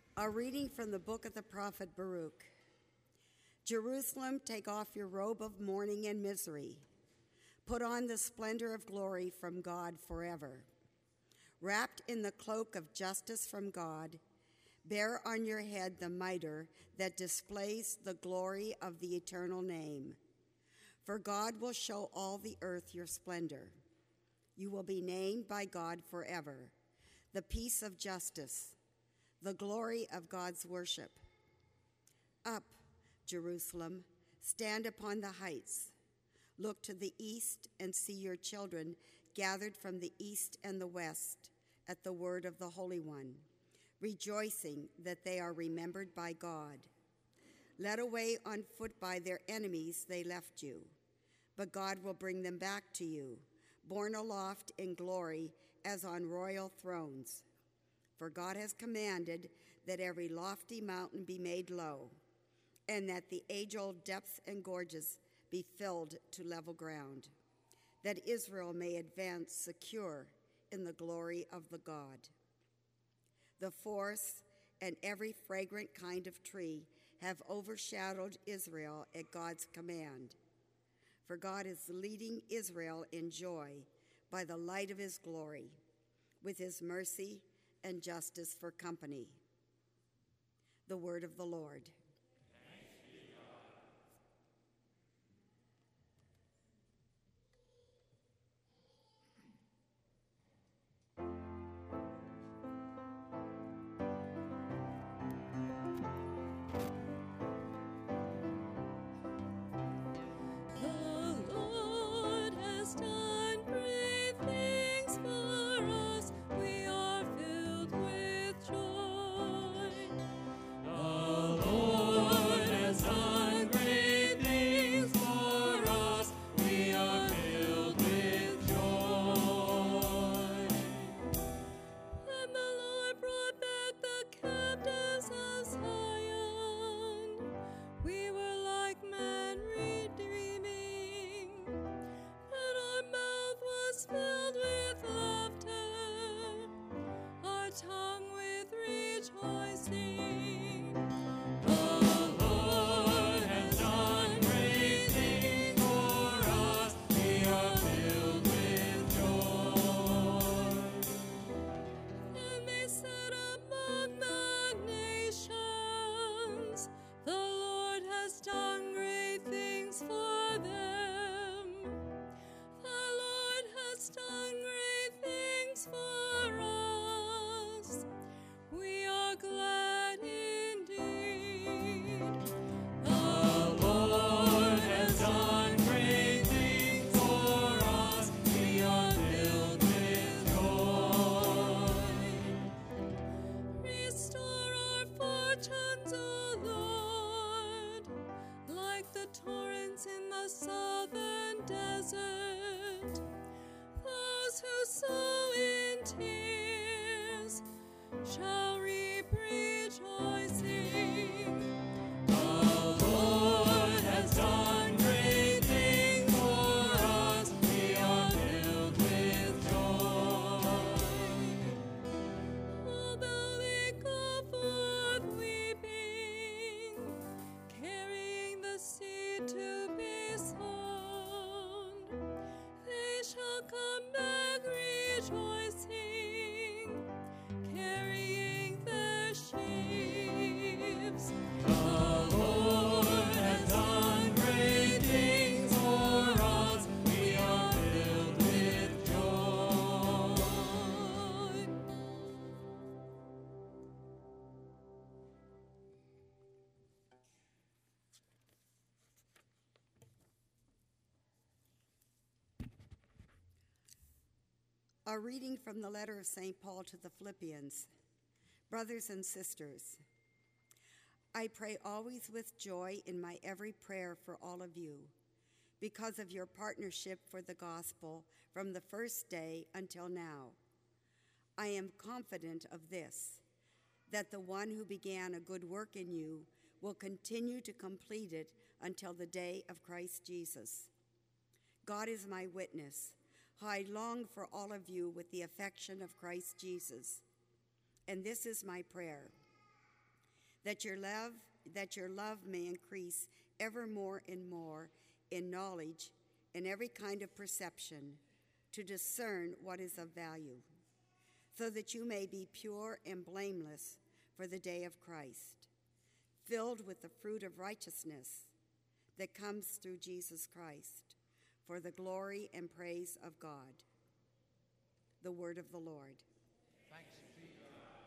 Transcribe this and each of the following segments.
A reading from the book of the prophet Baruch. Jerusalem, take off your robe of mourning and misery. Put on the splendor of glory from God forever. Wrapped in the cloak of justice from God, bear on your head the mitre that displays the glory of the eternal name. For God will show all the earth your splendor. You will be named by God forever, the peace of justice, the glory of God's worship. Up, Jerusalem, stand upon the heights. Look to the east and see your children gathered from the east and the west at the word of the Holy One, rejoicing that they are remembered by God. Led away on foot by their enemies, they left you, but God will bring them back to you, borne aloft in glory as on royal thrones. For God has commanded that every lofty mountain be made low, and that the age-old depths and gorges be filled to level ground, that Israel may advance secure in the glory of the God. The forests and every fragrant kind of tree have overshadowed Israel at God's command. For God is leading Israel in joy by the light of his glory, with his mercy and justice for company. The word of the Lord. Thanks be to God. The Lord has done great things for us. We are filled with joy. The Lord has done great things for us. We are filled with joy. And the Lord brought back the captives of Zion. We were like men redeeming, and our mouth was filled with laughter, our tongue with rejoicing. The Lord has done great things for us. We are filled with joy. And they said among the nations, the Lord has done great things for them. The Lord has done great things for us. We are glad indeed. The Lord has done great things for us. We are filled with joy. Restore our fortunes, O Lord, like the torrents in the southern desert. Those who sow in tears shall reap rejoicing. The Lord has done great things for us. We are filled with joy. Although they go forth weeping, carrying the seed to be sown, they shall come back rejoicing, carrying their sheaves. The Lord has done great things for us. We are filled with joy. A reading from the letter of St. Paul to the Philippians. Brothers and sisters, I pray always with joy in my every prayer for all of you, because of your partnership for the gospel from the first day until now. I am confident of this, that the one who began a good work in you will continue to complete it until the day of Christ Jesus. God is my witness, how I long for all of you with the affection of Christ Jesus. And this is my prayer, that your love may increase ever more and more in knowledge and every kind of perception, to discern what is of value, so that you may be pure and blameless for the day of Christ, filled with the fruit of righteousness that comes through Jesus Christ, for the glory and praise of God. The word of the Lord. Thanks be to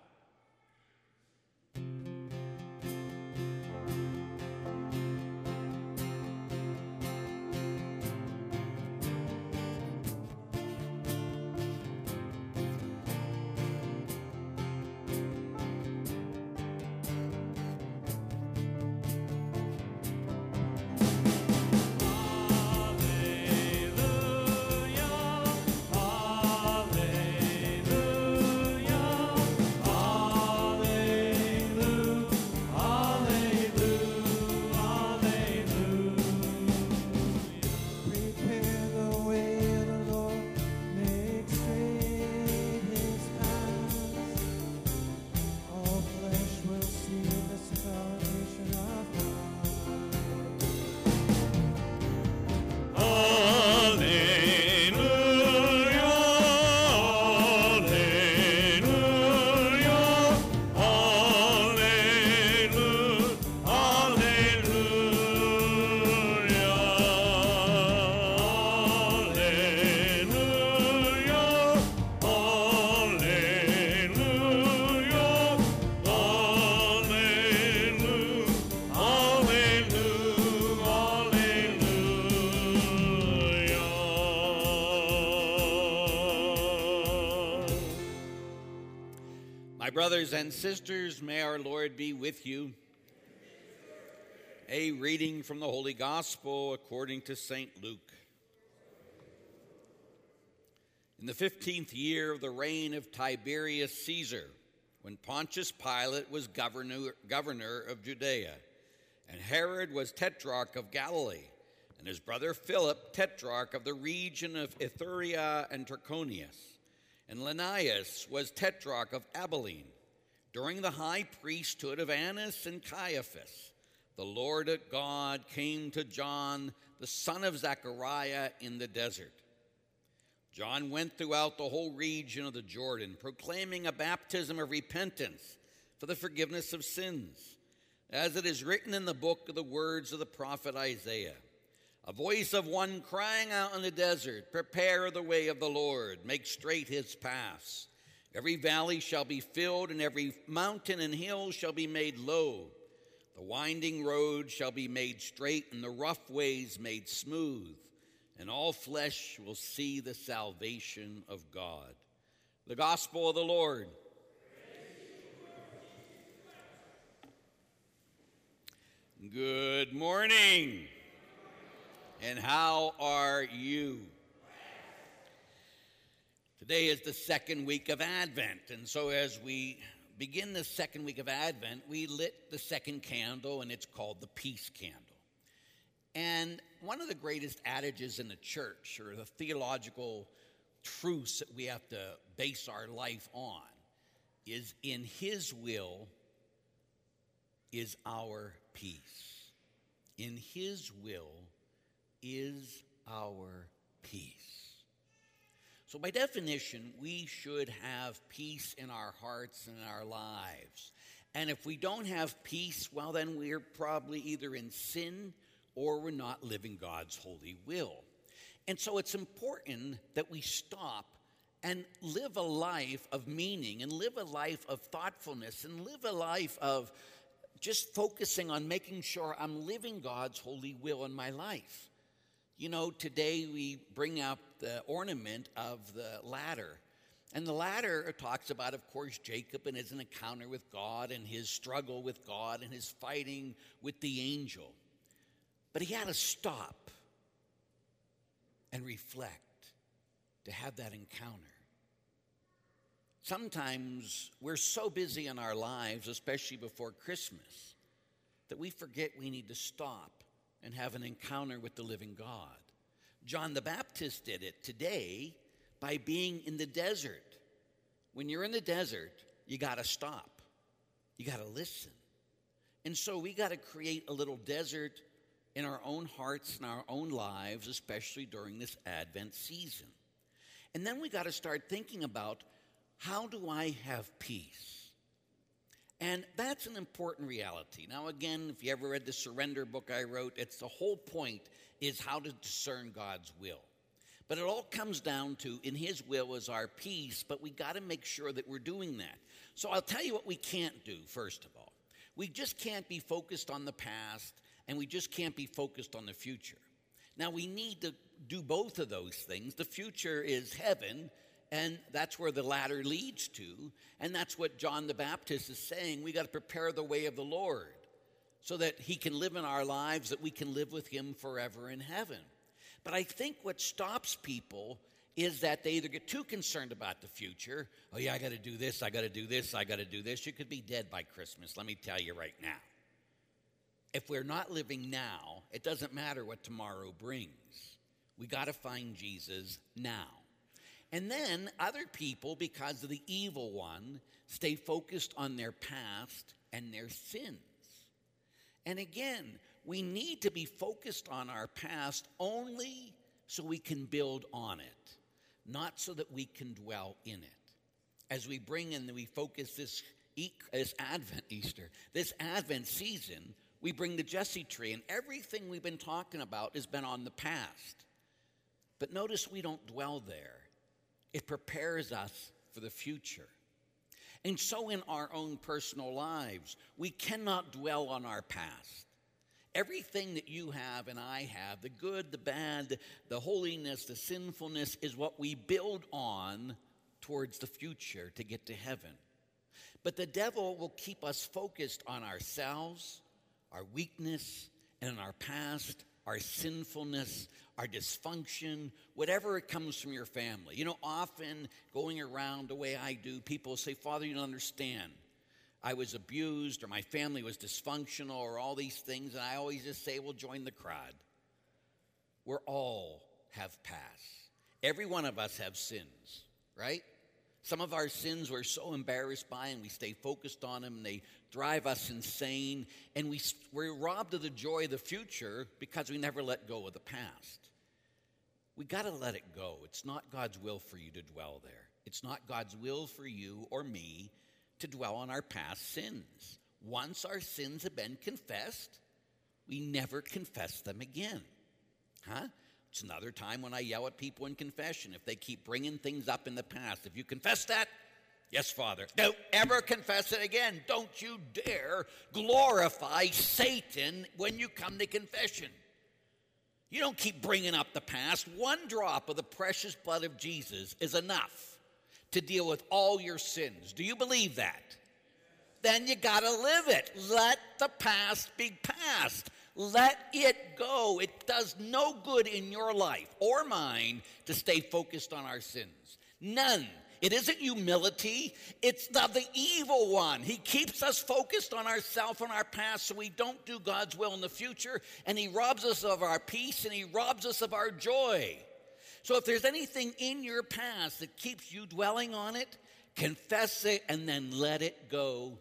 Brothers and sisters, may our Lord be with you. A reading from the Holy Gospel according to St. Luke. In the 15th year of the reign of Tiberius Caesar, when Pontius Pilate was governor of Judea, and Herod was tetrarch of Galilee, and his brother Philip tetrarch of the region of Iturea and Trachonius, and Linnaeus was tetrarch of Abilene, during the high priesthood of Annas and Caiaphas, the Lord God came to John, the son of Zechariah, in the desert. John went throughout the whole region of the Jordan, proclaiming a baptism of repentance for the forgiveness of sins, as it is written in the book of the words of the prophet Isaiah. A voice of one crying out in the desert, prepare the way of the Lord, make straight his paths. Every valley shall be filled, and every mountain and hill shall be made low. The winding road shall be made straight, and the rough ways made smooth, and all flesh will see the salvation of God. The gospel of the Lord. Good morning. And how are you? Today is the second week of Advent, and so as we begin the second week of Advent, we lit the second candle, and it's called the peace candle. And one of the greatest adages in the church, or the theological truths that we have to base our life on, is in his will is our peace. In his will is our peace. So by definition, we should have peace in our hearts and in our lives. And if we don't have peace, well, then we're probably either in sin or we're not living God's holy will. And so it's important that we stop and live a life of meaning, and live a life of thoughtfulness, and live a life of just focusing on making sure I'm living God's holy will in my life. You know, today we bring up the ornament of the ladder. And the ladder talks about, of course, Jacob and his encounter with God and his struggle with God and his fighting with the angel. But he had to stop and reflect to have that encounter. Sometimes we're so busy in our lives, especially before Christmas, that we forget we need to stop and have an encounter with the living God. John the Baptist did it today by being in the desert. When you're in the desert, you got to stop. You got to listen. And so we got to create a little desert in our own hearts and our own lives, especially during this Advent season. And then we got to start thinking about, how do I have peace? And that's an important reality. Now, again, if you ever read the Surrender book I wrote, it's the whole point is how to discern God's will. But it all comes down to, in his will is our peace, but we got to make sure that we're doing that. So I'll tell you what we can't do, first of all. We just can't be focused on the past, and we just can't be focused on the future. Now, we need to do both of those things. The future is heaven, and that's where the ladder leads to, and that's what John the Baptist is saying. We got to prepare the way of the Lord so that he can live in our lives, that we can live with him forever in heaven. But I think what stops people is that they either get too concerned about the future. Oh, yeah, I got to do this, I got to do this, I got to do this. You could be dead by Christmas, let me tell you right now. If we're not living now, it doesn't matter what tomorrow brings. We got to find Jesus now. And then other people, because of the evil one, stay focused on their past and their sins. And again, we need to be focused on our past only so we can build on it, not so that we can dwell in it. As we bring in, we focus this Advent season, we bring the Jesse tree, and everything we've been talking about has been on the past. But notice we don't dwell there. It prepares us for the future. And so in our own personal lives, we cannot dwell on our past. Everything that you have and I have, the good, the bad, the holiness, the sinfulness, is what we build on towards the future to get to heaven. But the devil will keep us focused on ourselves, our weakness, and in our past, our sinfulness, our dysfunction, whatever it comes from your family. You know, often going around the way I do, people say, Father, you don't understand. I was abused, or my family was dysfunctional, or all these things, and I always just say, well, join the crowd. We all have past. Every one of us have sins, right? Some of our sins we're so embarrassed by, and we stay focused on them, and they drive us insane, and we're robbed of the joy of the future because we never let go of the past. We got to let it go. It's not God's will for you to dwell there. It's not God's will for you or me to dwell on our past sins. Once our sins have been confessed, we never confess them again. It's another time when I yell at people in confession if they keep bringing things up in the past. If you confess that, yes, Father. Don't ever confess it again. Don't you dare glorify Satan when you come to confession. You don't keep bringing up the past. One drop of the precious blood of Jesus is enough to deal with all your sins. Do you believe that? Then you got to live it. Let the past be past. Let it go. It does no good in your life or mine to stay focused on our sins. None. It isn't humility. It's the evil one. He keeps us focused on ourselves and our past so we don't do God's will in the future, and he robs us of our peace, and he robs us of our joy. So if there's anything in your past that keeps you dwelling on it, confess it and then let it go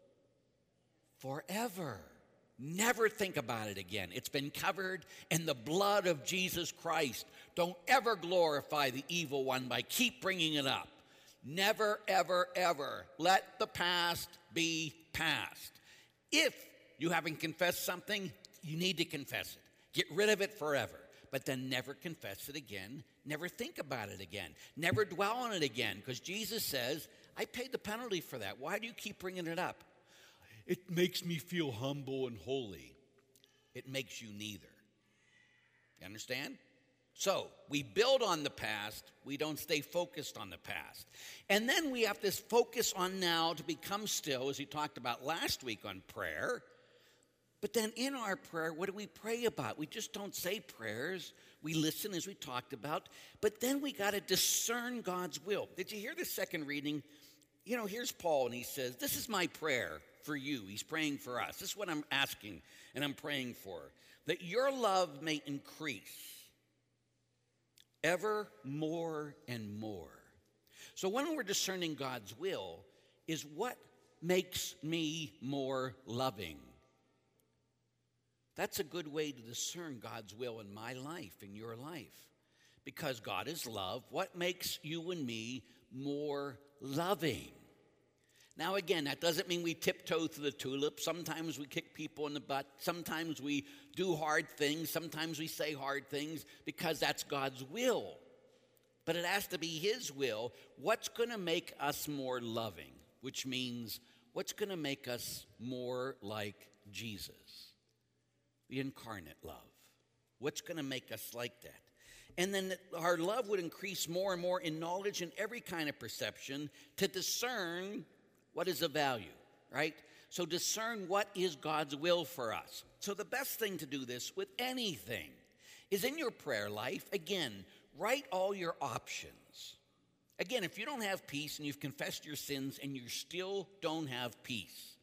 forever. Never think about it again. It's been covered in the blood of Jesus Christ. Don't ever glorify the evil one by keep bringing it up. Never, ever, ever let the past be past. If you haven't confessed something, you need to confess it. Get rid of it forever. But then never confess it again. Never think about it again. Never dwell on it again. Because Jesus says, I paid the penalty for that. Why do you keep bringing it up? It makes me feel humble and holy. It makes you neither. You understand? So, we build on the past. We don't stay focused on the past. And then we have this focus on now to become still, as we talked about last week on prayer. But then in our prayer, what do we pray about? We just don't say prayers. We listen, as we talked about. But then we got to discern God's will. Did you hear the second reading? You know, here's Paul, and he says, this is my prayer for you. He's praying for us. This is what I'm asking and I'm praying for. That your love may increase ever more and more. So when we're discerning God's will is what makes me more loving That's a good way to discern God's will in my life, in your life. Because God is love. What makes you and me more loving? Now, again, that doesn't mean we tiptoe through the tulips. Sometimes we kick people in the butt. Sometimes we do hard things. Sometimes we say hard things because that's God's will. But it has to be His will. What's going to make us more loving? Which means, what's going to make us more like Jesus? The incarnate love. What's going to make us like that? And then our love would increase more and more in knowledge and every kind of perception to discern what is of value, right? So discern what is God's will for us. So the best thing to do this with anything is in your prayer life, again, write all your options. Again, if you don't have peace and you've confessed your sins and you still don't have peace,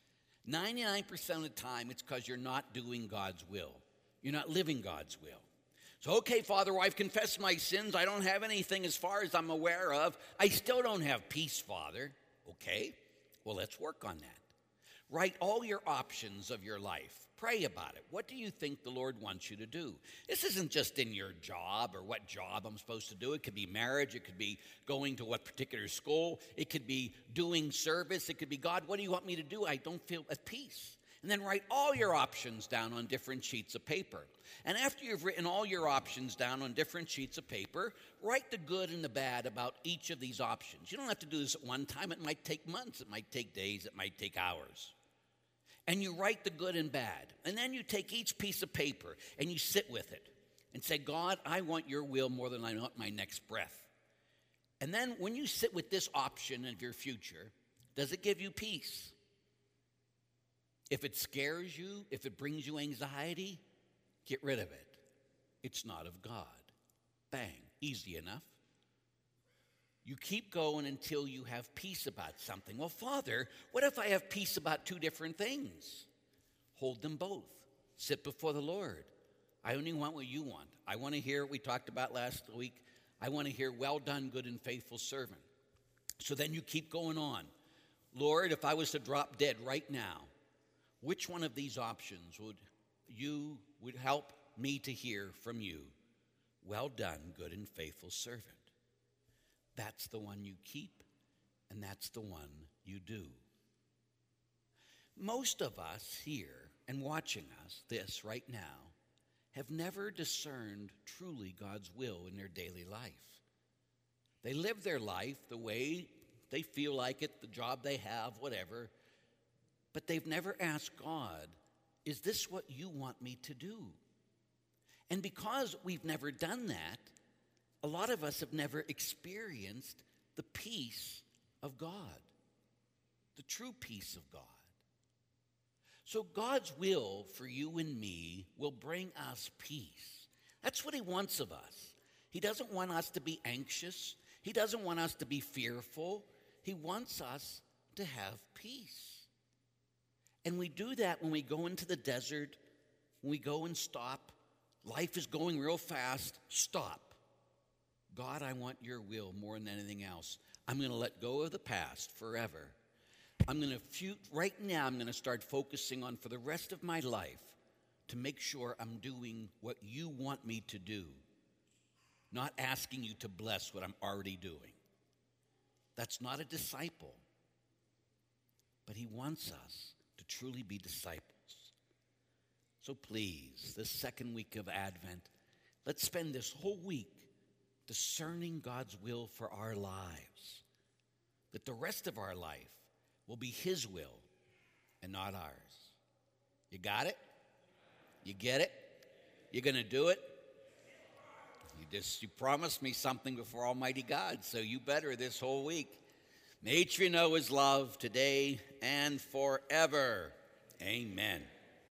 99% of the time it's because you're not doing God's will. You're not living God's will. So, okay, Father, well, I've confessed my sins. I don't have anything as far as I'm aware of. I still don't have peace, Father. Okay, well, let's work on that. Write all your options of your life. Pray about it. What do you think the Lord wants you to do? This isn't just in your job or what job I'm supposed to do. It could be marriage. It could be going to what particular school. It could be doing service. It could be, God, what do you want me to do? I don't feel at peace. And then write all your options down on different sheets of paper. And after you've written all your options down on different sheets of paper, write the good and the bad about each of these options. You don't have to do this at one time. It might take months. It might take days. It might take hours. And you write the good and bad. And then you take each piece of paper and you sit with it and say, God, I want your will more than I want my next breath. And then when you sit with this option of your future, does it give you peace? If it scares you, if it brings you anxiety, get rid of it. It's not of God. Bang, easy enough. You keep going until you have peace about something. Well, Father, what if I have peace about two different things? Hold them both. Sit before the Lord. I only want what you want. I want to hear what we talked about last week. I want to hear, well done, good and faithful servant. So then you keep going on. Lord, if I was to drop dead right now, which one of these options would help me to hear from you? Well done, good and faithful servant. That's the one you keep, and that's the one you do. Most of us here and watching us, this right now, have never discerned truly God's will in their daily life. They live their life the way they feel like it, the job they have, whatever, but they've never asked God, is this what you want me to do? And because we've never done that, a lot of us have never experienced the peace of God, the true peace of God. So God's will for you and me will bring us peace. That's what He wants of us. He doesn't want us to be anxious. He doesn't want us to be fearful. He wants us to have peace. And we do that when we go into the desert, when we go and stop. Life is going real fast. Stop. God, I want your will more than anything else. I'm going to let go of the past forever. Right now, I'm going to start focusing on for the rest of my life to make sure I'm doing what you want me to do, not asking you to bless what I'm already doing. That's not a disciple. But He wants us to truly be disciples. So please, this second week of Advent, let's spend this whole week discerning God's will for our lives. That the rest of our life will be His will and not ours. You got it? You get it? You're going to do it? You promised me something before Almighty God, so you better this whole week. May you know His love today and forever. Amen.